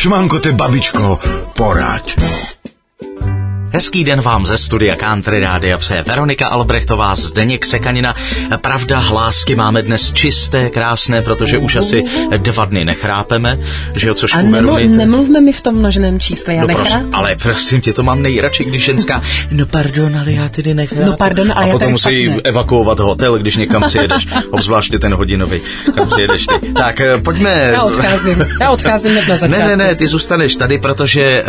Šmankote, babičko, poraď. Hezký den vám ze studia Country Rádia přeje Veronika Albrechtová, Zdeněk Sekanina. Pravda, hlásky máme dnes čisté, krásné, protože už asi 2 dny nechrápeme, že jo, což nemluvme mi v tom množném čísle, já nechrápem. Ale prosím tě, to mám nejradši, když ženská, no pardon, ale já tedy nechrápem. No pardon, ale a potom musí evakuovat hotel, když někam přijedeš, obzvláště ten hodinový, kam přijedeš ty. Tak, pojďme. Já odcházím hned na začátku. Ne, ty zůstaneš tady, protože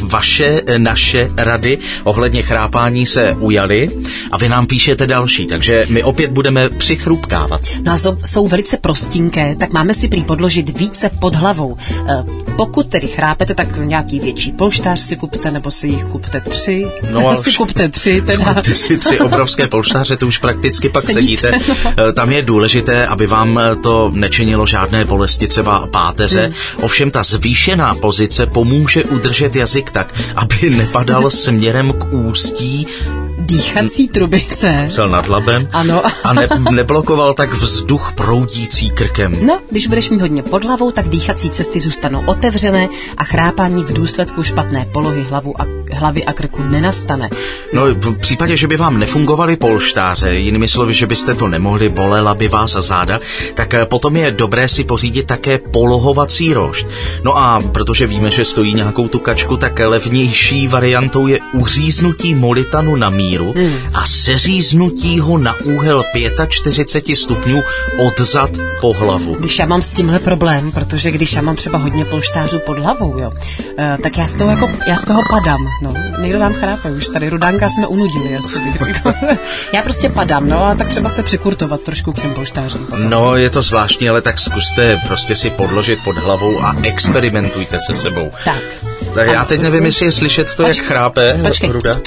naše rady ohledně chrápání se ujaly a vy nám píšete další, takže my opět budeme přichrupkávat. No a jsou velice prostinké, tak máme si prý podložit více pod hlavou. Pokud tedy chrápete, tak nějaký větší polštář si kupte, nebo si jich kupte 3. No ale si kupte 3 teda. Kupte si 3 obrovské polštáře, to už prakticky pak sedíte. Tam je důležité, aby vám to nečinilo žádné bolesti, třeba páteře. Ovšem ta zvýšená pozice pomůže udržet jazyk tak, aby nepadal směrem k ústí dýchací trubice. Cel nad labem. Ano. A neblokoval tak vzduch proudící krkem. No, když budeš mít hodně pod hlavou, tak dýchací cesty zůstanou otevřené a chrápání v důsledku špatné polohy hlavy a krku nenastane. No, v případě, že by vám nefungovaly polštáře, jinými slovy, že byste to nemohli, bolela by vás záda, tak potom je dobré si pořídit také polohovací rošt. No a protože víme, že stojí nějakou tu kačku, tak levnější variantou je uříznutí molitanu na míru a seříznutí ho na úhel 45 stupňů odzad po hlavu. Když já mám s tímhle problém, protože když já mám třeba hodně polštářů pod hlavou, jo, tak já z toho padám. No. Někdo nám chrápe, už tady Rudánka jsme unudili, asi bych řekl. Já prostě padám, no a tak třeba se přikurtovat trošku k těm polštářům. No, je to zvláštní, ale tak zkuste prostě si podložit pod hlavou a experimentujte se sebou. Tak já teď nevím, jestli je slyšet to, jak chrápe. Počkej. Ruda.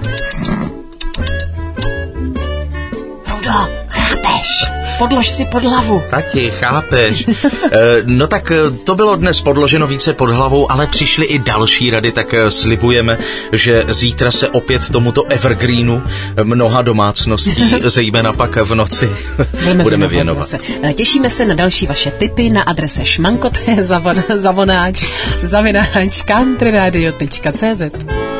Rudo, chrápeš. Podlož si pod hlavu. Tati, chápeš. No tak to bylo dnes podloženo více pod hlavou, ale přišly i další rady, tak slibujeme, že zítra se opět tomuto evergreenu mnoha domácností, zejména pak v noci, budeme věnovat. Zase. Těšíme se na další vaše tipy na adrese šmankote @countryradio.cz.